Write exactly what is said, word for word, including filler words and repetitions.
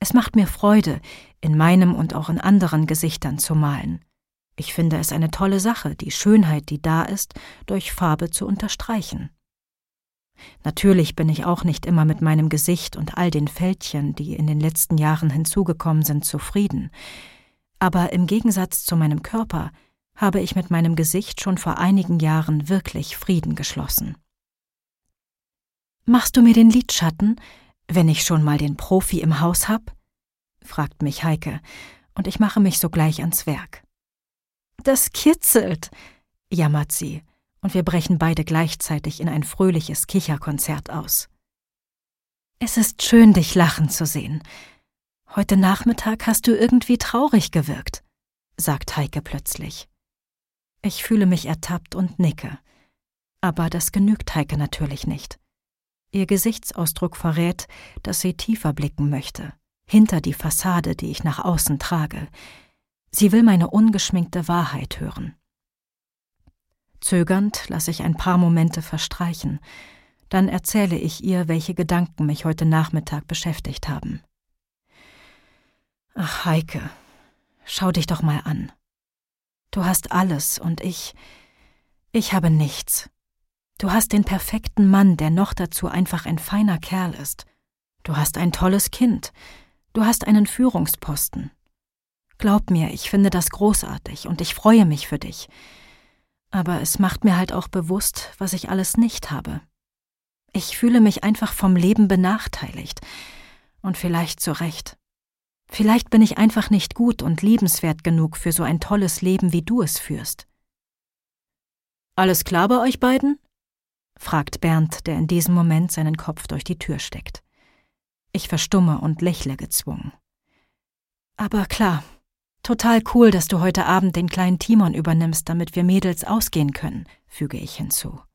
Es macht mir Freude, in meinem und auch in anderen Gesichtern zu malen. Ich finde es eine tolle Sache, die Schönheit, die da ist, durch Farbe zu unterstreichen. Natürlich bin ich auch nicht immer mit meinem Gesicht und all den Fältchen, die in den letzten Jahren hinzugekommen sind, zufrieden. Aber im Gegensatz zu meinem Körper habe ich mit meinem Gesicht schon vor einigen Jahren wirklich Frieden geschlossen. »Machst du mir den Lidschatten, wenn ich schon mal den Profi im Haus hab?« fragt mich Heike, und ich mache mich sogleich ans Werk. »Das kitzelt«, jammert sie, und wir brechen beide gleichzeitig in ein fröhliches Kicherkonzert aus. »Es ist schön, dich lachen zu sehen. Heute Nachmittag hast du irgendwie traurig gewirkt«, sagt Heike plötzlich. Ich fühle mich ertappt und nicke. Aber das genügt Heike natürlich nicht. Ihr Gesichtsausdruck verrät, dass sie tiefer blicken möchte, hinter die Fassade, die ich nach außen trage. Sie will meine ungeschminkte Wahrheit hören. Zögernd lasse ich ein paar Momente verstreichen. Dann erzähle ich ihr, welche Gedanken mich heute Nachmittag beschäftigt haben. »Ach, Heike, schau dich doch mal an. Du hast alles und ich, ich habe nichts. Du hast den perfekten Mann, der noch dazu einfach ein feiner Kerl ist. Du hast ein tolles Kind. Du hast einen Führungsposten. Glaub mir, ich finde das großartig und ich freue mich für dich. Aber es macht mir halt auch bewusst, was ich alles nicht habe. Ich fühle mich einfach vom Leben benachteiligt. Und vielleicht zu Recht. Vielleicht bin ich einfach nicht gut und liebenswert genug für so ein tolles Leben, wie du es führst.« »Alles klar bei euch beiden?« fragt Bernd, der in diesem Moment seinen Kopf durch die Tür steckt. Ich verstumme und lächle gezwungen. »Aber klar, total cool, dass du heute Abend den kleinen Timon übernimmst, damit wir Mädels ausgehen können«, füge ich hinzu.